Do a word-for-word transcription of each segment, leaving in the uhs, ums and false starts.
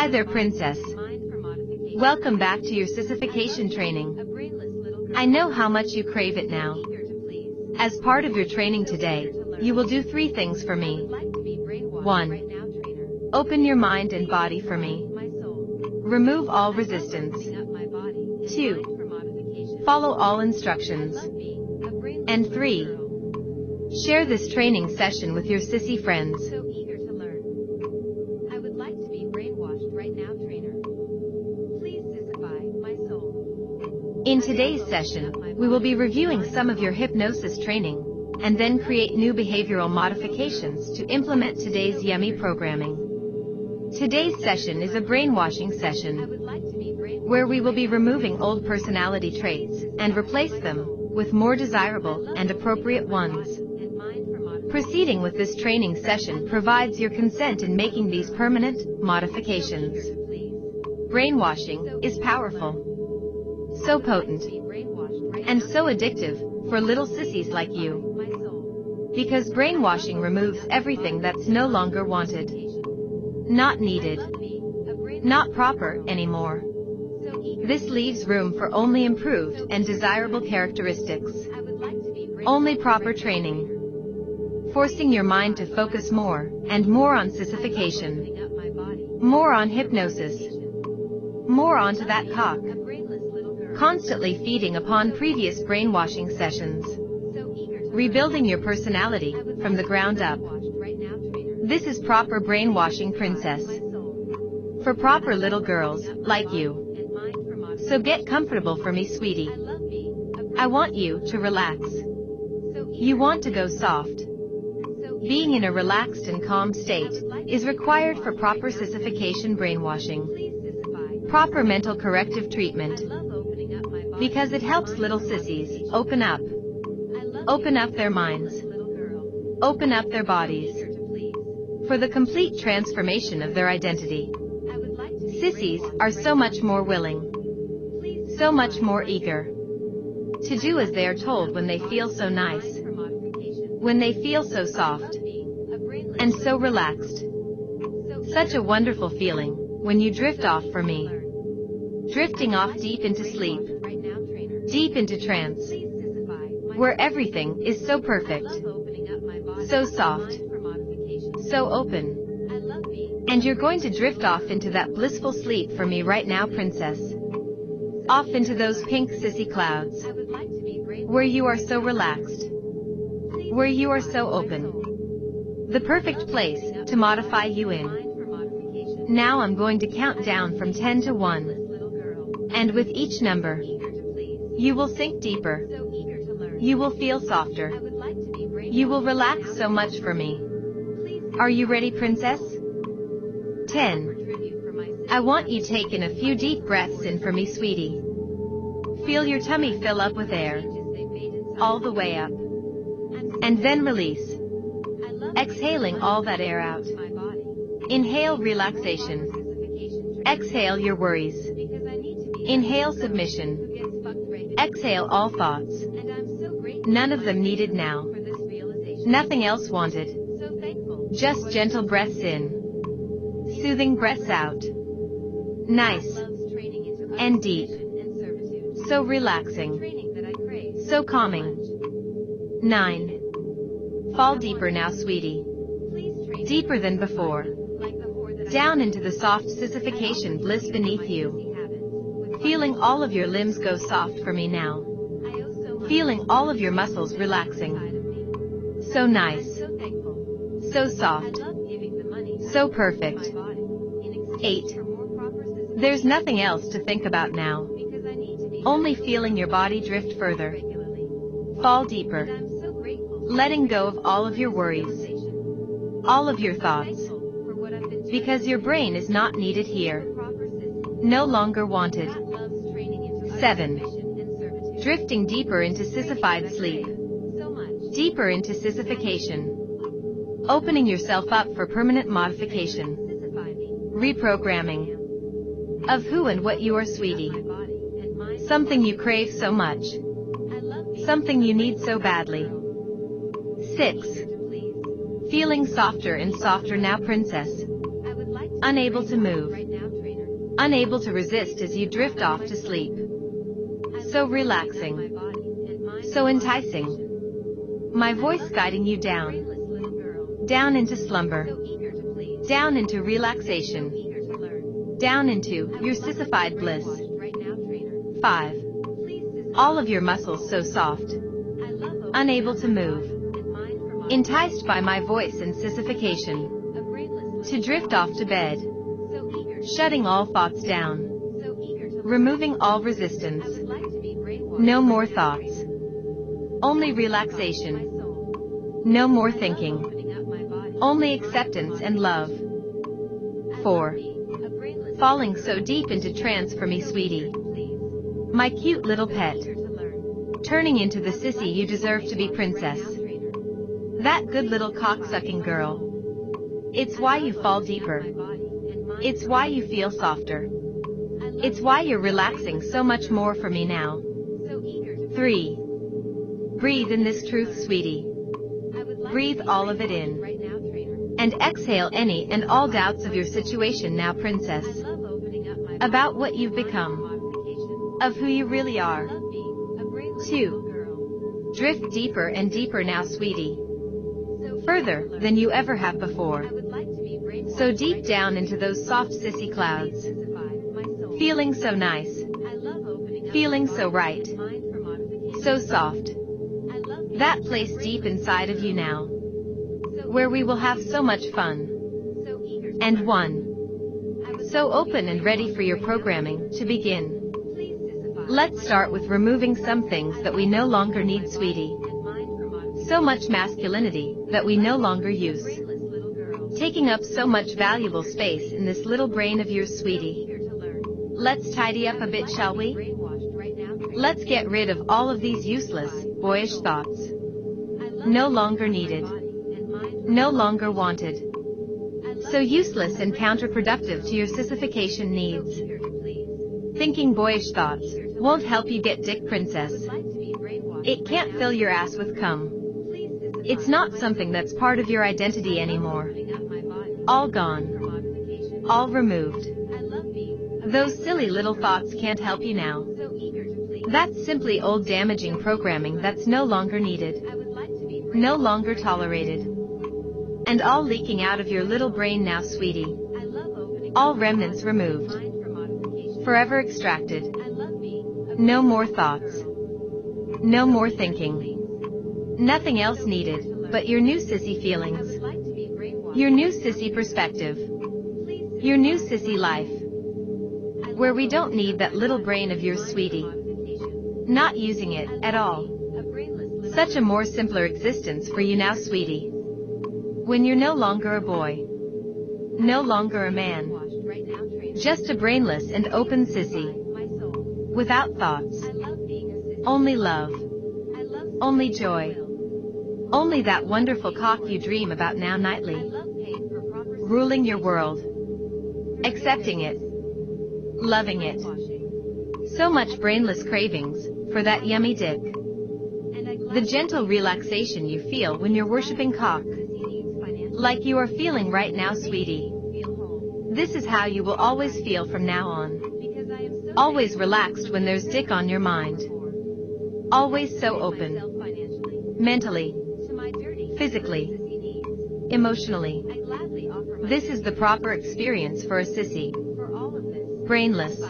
there, Princess. Welcome back to your sissification training. I know how much you crave it now. As part of your training today, you will do three things for me. one. Open your mind and body for me. Remove all resistance. two. Follow all instructions. And three. Share this training session with your sissy friends. In today's session, we will be reviewing some of your hypnosis training, and then create new behavioral modifications to implement today's yummy programming. Today's session is a brainwashing session, where we will be removing old personality traits, and replace them with more desirable and appropriate ones. Proceeding with this training session provides your consent in making these permanent modifications. Brainwashing is powerful. So potent, and so addictive, for little sissies like you. Because brainwashing removes everything that's no longer wanted, not needed, not proper anymore. This leaves room for only improved and desirable characteristics. Only proper training. Forcing your mind to focus more, and more on sissification. More on hypnosis. More onto that cock. Constantly feeding upon previous brainwashing sessions. Rebuilding your personality from the ground up. This is proper brainwashing, Princess. For proper little girls like you. So get comfortable for me, sweetie. I want you to relax. You want to go soft. Being in a relaxed and calm state is required for proper sissification brainwashing. Proper mental corrective treatment. Because it helps little sissies open up. Open up their minds. Open up their bodies. For the complete transformation of their identity. Sissies are so much more willing. So much more eager. To do as they are told when they feel so nice. When they feel so soft. And so relaxed. Such a wonderful feeling when you drift off for me. Drifting off deep into sleep. Deep into trance, where everything is so perfect, so soft, so open. And you're going to drift off into that blissful sleep for me right now, Princess. Off into those pink sissy clouds, where you are so relaxed, where you are so open. The perfect place to modify you in. Now I'm going to count down from ten to one. And with each number, you will sink deeper. You will feel softer. You will relax so much for me. Are you ready, Princess? ten. I want you to take in a few deep breaths in for me, sweetie. Feel your tummy fill up with air. All the way up. And then release. Exhaling all that air out. Inhale relaxation. Exhale your worries. Inhale submission. Exhale all thoughts. None of them needed now. Nothing else wanted. Just gentle breaths in. Soothing breaths out. Nice. And deep. So relaxing. So calming. nine. Fall deeper now, sweetie. Deeper than before. Down into the soft sissification bliss beneath you. Feeling all of your limbs go soft for me now. Feeling all of your muscles relaxing. So nice. So soft. So perfect. eight. There's nothing else to think about now. Only feeling your body drift further. Fall deeper. Letting go of all of your worries. All of your thoughts. Because your brain is not needed here. No longer wanted. seven. Drifting deeper into sissified sleep. Deeper into sissification. Opening yourself up for permanent modification. Reprogramming. Of who and what you are, sweetie. Something you crave so much. Something you need so badly. six. Feeling softer and softer now, Princess. Unable to move. unable to resist as you drift off to sleep. So relaxing. So enticing. My voice guiding you down. Down into slumber. Down into relaxation. Down into your sissified bliss. five. All of your muscles so soft. Unable to move. Enticed by my voice and sissification. To drift off to bed. Shutting all thoughts down. Removing all resistance. No more thoughts. Only relaxation. No more thinking. Only acceptance and love. four. Falling so deep into trance for me, sweetie. My cute little pet. Turning into the sissy you deserve to be, princess. That good little cock-sucking girl. It's why you fall deeper. It's why you feel softer. It's why you're relaxing so much more for me now. three. Breathe in this truth, sweetie. Breathe all of it in. And exhale any and all doubts of your situation now, princess. About what you've become. Of who you really are. two. Drift deeper and deeper now, sweetie. Further than you ever have before. So deep down into those soft sissy clouds. Feeling so nice. Feeling so right. So soft. That place deep inside of you now. Where we will have so much fun. And one. So open and ready for your programming to begin. Let's start with removing some things that we no longer need, sweetie. So much masculinity that we no longer use. Taking up so much valuable space in this little brain of yours, sweetie. Let's tidy up a bit, shall we? Let's get rid of all of these useless, boyish thoughts. No longer needed. No longer wanted. So useless and counterproductive to your sissification needs. Thinking boyish thoughts won't help you get dick, princess. It can't fill your ass with cum. It's not something that's part of your identity anymore. All gone. All removed. Those silly little thoughts can't help you now. That's simply old damaging programming that's no longer needed. No longer tolerated. And all leaking out of your little brain now, sweetie. All remnants removed. Forever extracted. No more thoughts. No more thinking. Nothing else needed but your new sissy feelings. Your new sissy perspective. Your new sissy life. Where we don't need that little brain of yours, sweetie. Not using it at all. Such a more simpler existence for you now, sweetie. When you're no longer a boy. No longer a man. Just a brainless and open sissy. Without thoughts. Only love. Only joy. Only that wonderful cock you dream about now nightly. Ruling your world. Accepting it. Loving it. So much brainless cravings for that yummy dick. The gentle relaxation you feel when you're worshipping cock. Like you are feeling right now, sweetie. This is how you will always feel from now on. Always relaxed when there's dick on your mind. Always so open. Mentally. Physically. Emotionally. This is the proper experience for a sissy. Brainless.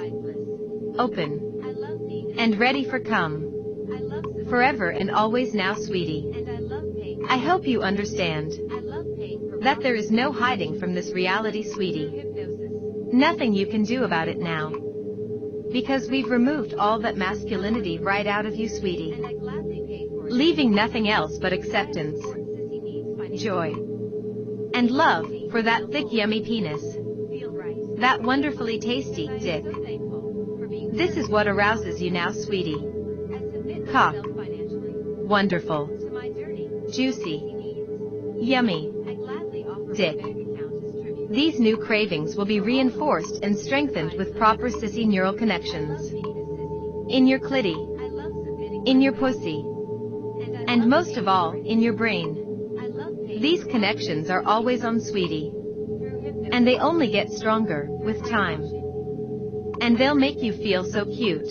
Open. And ready for cum. Forever and always now, sweetie. I hope you understand that there is no hiding from this reality, sweetie. Nothing you can do about it now. Because we've removed all that masculinity right out of you, sweetie. Leaving nothing else but acceptance, joy, and love for that thick yummy penis. That wonderfully tasty dick. This is what arouses you now, sweetie. Cock. Wonderful. Juicy. Yummy. Dick. These new cravings will be reinforced and strengthened with proper sissy neural connections. In your clitty. In your pussy. And most of all, in your brain. These connections are always on, sweetie. And they only get stronger with time. And they'll make you feel so cute,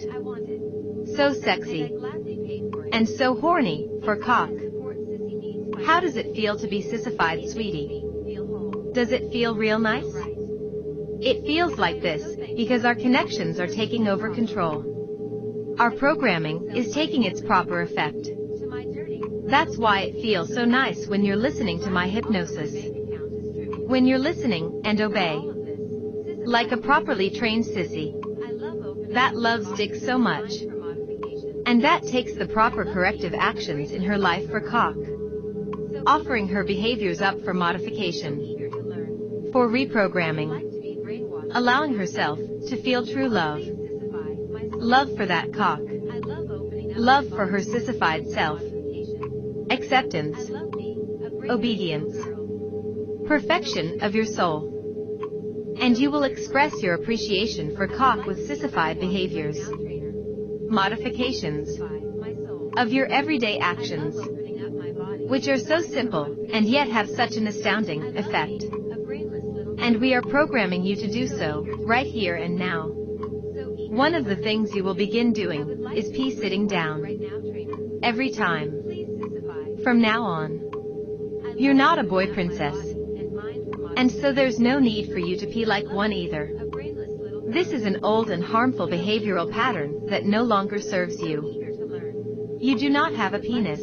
so sexy, and so horny for cock. How does it feel to be sissified, sweetie? Does it feel real nice? It feels like this because our connections are taking over control. Our programming is taking its proper effect. That's why it feels so nice when you're listening to my hypnosis. When you're listening and obey. Like a properly trained sissy. That loves dick so much. And that takes the proper corrective actions in her life for cock. Offering her behaviors up for modification. For reprogramming. Allowing herself to feel true love. Love for that cock. Love for her sissified self. Acceptance. Obedience. Perfection of your soul. And you will express your appreciation for cock with sissified behaviors. Modifications. Of your everyday actions. Which are so simple, and yet have such an astounding effect. And we are programming you to do so, right here and now. One of the things you will begin doing, is pee sitting down. Every time. From now on. You're not a boy princess. And so there's no need for you to pee like one either. This is an old and harmful behavioral pattern that no longer serves you. You do not have a penis.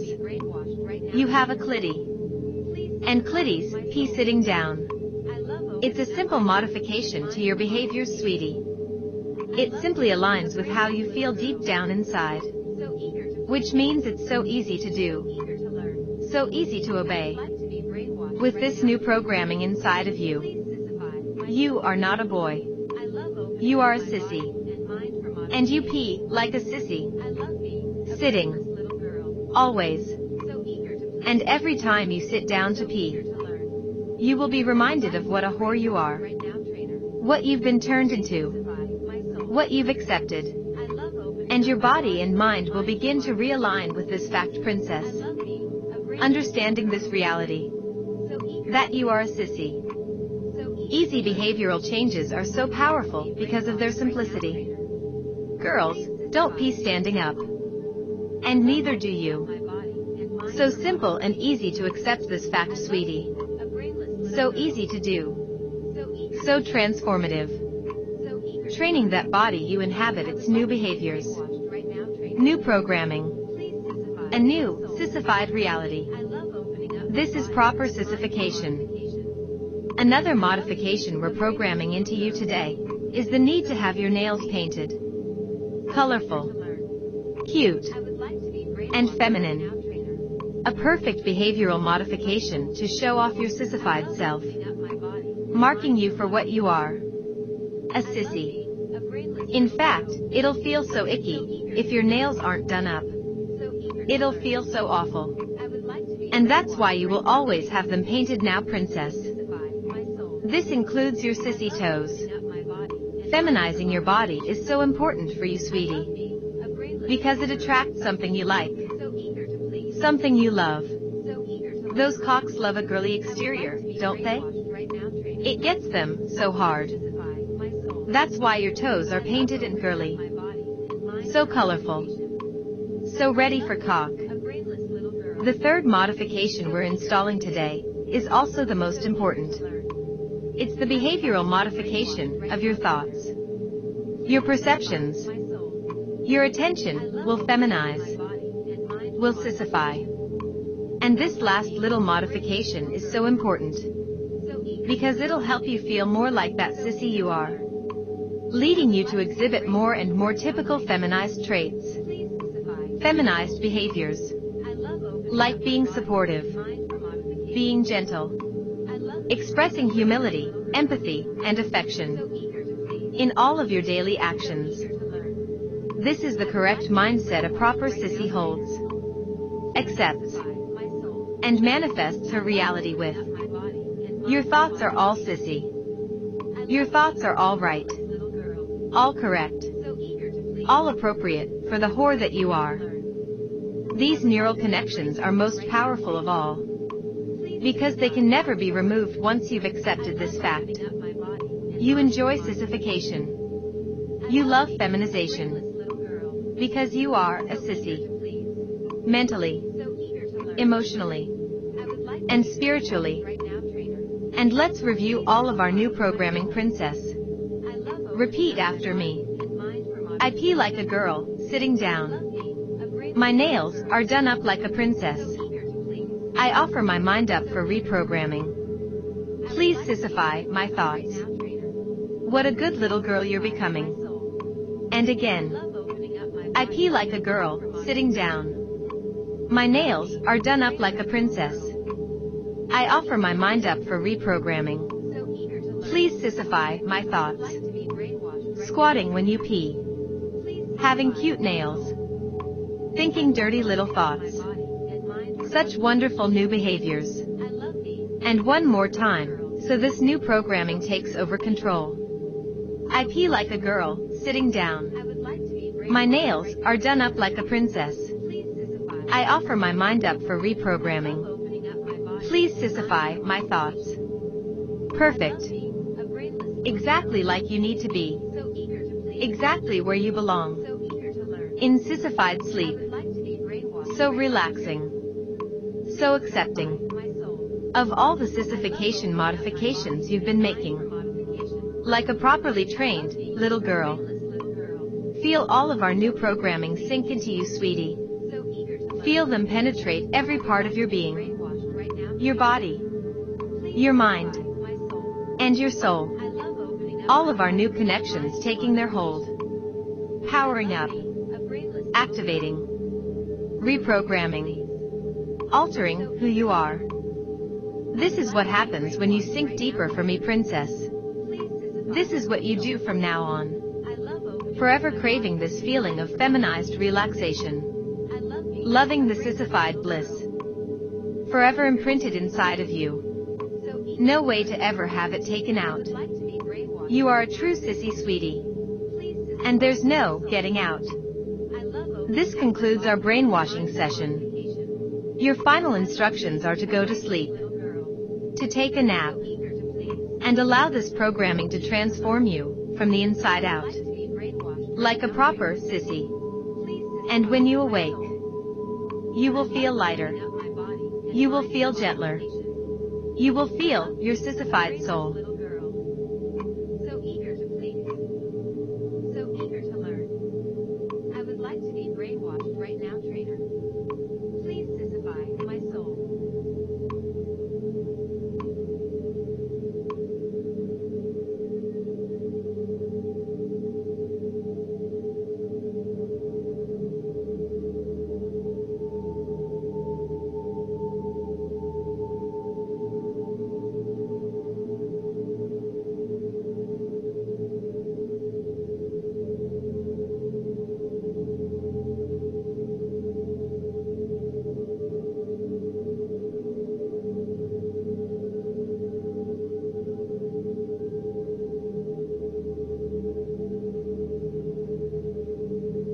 You have a clitty. And clitties pee sitting down. It's a simple modification to your behaviors, sweetie. It simply aligns with how you feel deep down inside. Which means it's so easy to do. So easy to obey. With this new programming inside of you. You are not a boy. You are a sissy. And you pee like a sissy. Sitting. Always. And every time you sit down to pee. You will be reminded of what a whore you are. What you've been turned into. What you've accepted. And your body and mind will begin to realign with this fact, princess. Understanding this reality. That you are a sissy. Easy behavioral changes are so powerful because of their simplicity. Girls, don't pee standing up. And neither do you. So simple and easy to accept this fact, sweetie. So easy to do. So transformative. Training that body you inhabit its new behaviors. New programming. A new, sissified reality. This is proper sissification. Another modification we're programming into you today is the need to have your nails painted. Colorful. Cute. And feminine. A perfect behavioral modification to show off your sissified self. Marking you for what you are. A sissy. In fact, it'll feel so icky if your nails aren't done up. It'll feel so awful. And that's why you will always have them painted now, princess. This includes your sissy toes. Feminizing your body is so important for you, sweetie. Because it attracts something you like. Something you love. Those cocks love a girly exterior, don't they? It gets them so hard. That's why your toes are painted and girly. So colorful. So ready for cock. The third modification we're installing today is also the most important. It's the behavioral modification of your thoughts. Your perceptions. Your attention will feminize. Will sissify. And this last little modification is so important. Because it'll help you feel more like that sissy you are. Leading you to exhibit more and more typical feminized traits. Feminized behaviors. Like being supportive. Being gentle. Expressing humility, empathy, and affection. In all of your daily actions. This is the correct mindset a proper sissy holds. Accepts. And manifests her reality with. Your thoughts are all sissy. Your thoughts are all right. All correct. All appropriate for the whore that you are. These neural connections are most powerful of all. Because they can never be removed once you've accepted this fact. You enjoy sissification. You love feminization because you are a sissy. Mentally, emotionally, and spiritually. And let's review all of our new programming, princess. Repeat after me. I pee like a girl, sitting down. My nails are done up like a princess. I offer my mind up for reprogramming. Please sissify my thoughts. What a good little girl you're becoming. And again. I pee like a girl, sitting down. My nails are done up like a princess. I offer my mind up for reprogramming. Please sissify my thoughts. Squatting when you pee. Having cute nails. Thinking dirty little thoughts. Such wonderful new behaviors. And one more time, so this new programming takes over control. I pee like a girl, sitting down. My nails are done up like a princess. I offer my mind up for reprogramming. Please sissify my thoughts. Perfect. Exactly like you need to be. Exactly where you belong. In sissified sleep. So relaxing. So accepting. Of all the sissification modifications you've been making. Like a properly trained little girl. Feel all of our new programming sink into you, sweetie. Feel them penetrate every part of your being. Your body. Your mind. And your soul. All of our new connections taking their hold. Powering up. Activating. Reprogramming. Altering who you are. This is what happens when you sink deeper for me, princess. This is what you do from now on. Forever craving this feeling of feminized relaxation. Loving the sissified bliss. Forever imprinted inside of you. No way to ever have it taken out. You are a true sissy, sweetie. And there's no getting out. This concludes our brainwashing session. Your final instructions are to go to sleep. To take a nap. And allow this programming to transform you from the inside out. Like a proper sissy. And when you awake, you will feel lighter. You will feel gentler. You will feel your sissified soul.